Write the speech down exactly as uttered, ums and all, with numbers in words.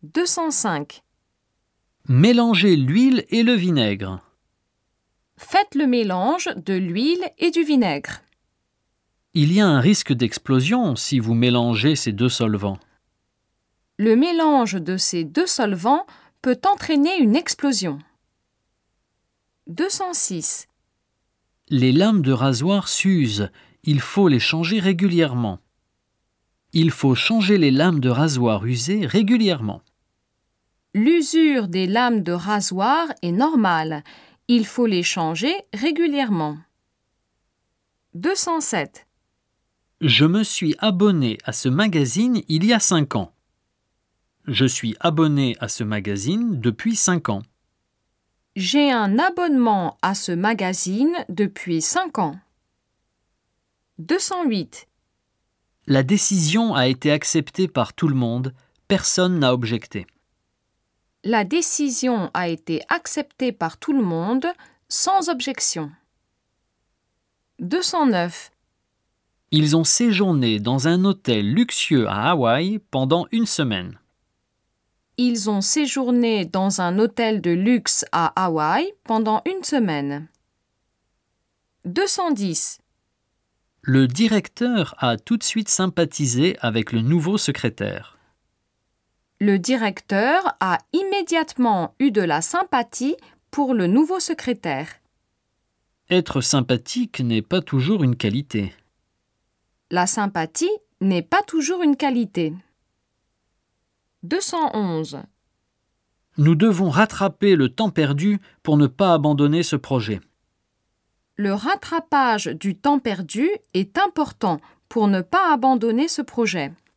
deux cent cinq. Mélangez l'huile et le vinaigre. Faites le mélange de l'huile et du vinaigre. Il y a un risque d'explosion si vous mélangez ces deux solvants. Le mélange de ces deux solvants peut entraîner une explosion. deux cent six. Les lames de rasoir s'usent. Il faut les changer régulièrement. Il faut changer les lames de rasoir usées régulièrement. L'usure des lames de rasoir est normale. Il faut les changer régulièrement. deux cent sept. Je me suis abonné à ce magazine il y a cinq ans. Je suis abonné à ce magazine depuis cinq ans. J'ai un abonnement à ce magazine depuis cinq ans. deux cent huit. La décision a été acceptée par tout le monde. Personne n'a objecté. La décision a été acceptée par tout le monde sans objection. deux cent neuf. Ils ont séjourné dans un hôtel luxueux à Hawaï pendant une semaine. Ils ont séjourné dans un hôtel de luxe à Hawaï pendant une semaine. deux cent dix. Le directeur a tout de suite sympathisé avec le nouveau secrétaire. Le directeur a immédiatement eu de la sympathie pour le nouveau secrétaire. Être sympathique n'est pas toujours une qualité. La sympathie n'est pas toujours une qualité. deux cent onze. Nous devons rattraper le temps perdu pour ne pas abandonner ce projet. Le rattrapage du temps perdu est important pour ne pas abandonner ce projet.